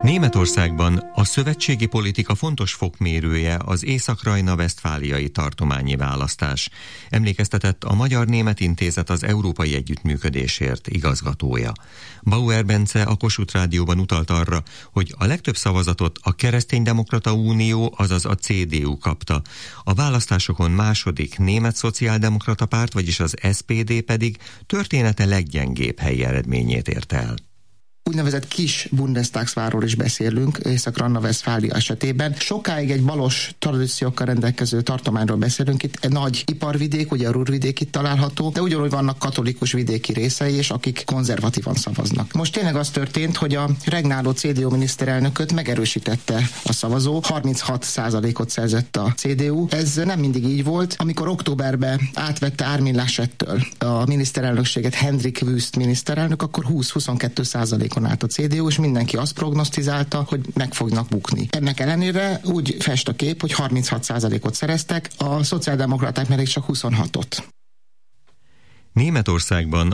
Németországban a szövetségi politika fontos fokmérője az Észak-Rajna-Vesztfáliai tartományi választás. Emlékeztetett a Magyar-Német Intézet az európai együttműködésért igazgatója. Bauer Bence a Kossuth Rádióban utalt arra, hogy a legtöbb szavazatot a Kereszténydemokrata Unió, azaz a CDU kapta. A választásokon második Német Szociáldemokrata Párt, vagyis az SPD pedig története leggyengébb helyi eredményét érte el. Úgynevezett kis Bundestagsvárról is beszélünk Észak-Rajna-Vesztfália esetében. Sokáig egy balos tradíciókkal rendelkező tartományról beszélünk. Itt egy nagy iparvidék, ugye a Ruhrvidék itt található, de ugyanúgy vannak katolikus vidéki részei, és akik konzervatívan szavaznak. Most tényleg az történt, hogy a regnáló CDU miniszterelnököt megerősítette a szavazó, 36%-ot szerzett a CDU. Ez nem mindig így volt. Amikor októberben átvette Armin Laschettől a miniszterelnökséget Hendrik Wüst miniszterelnök, akkor 20-22% állt a CDU, és mindenki azt prognosztizálta, hogy meg fognak bukni. Ennek ellenére úgy fest a kép, hogy 36%-ot szereztek, a szociáldemokraták pedig csak 26-ot. Németországban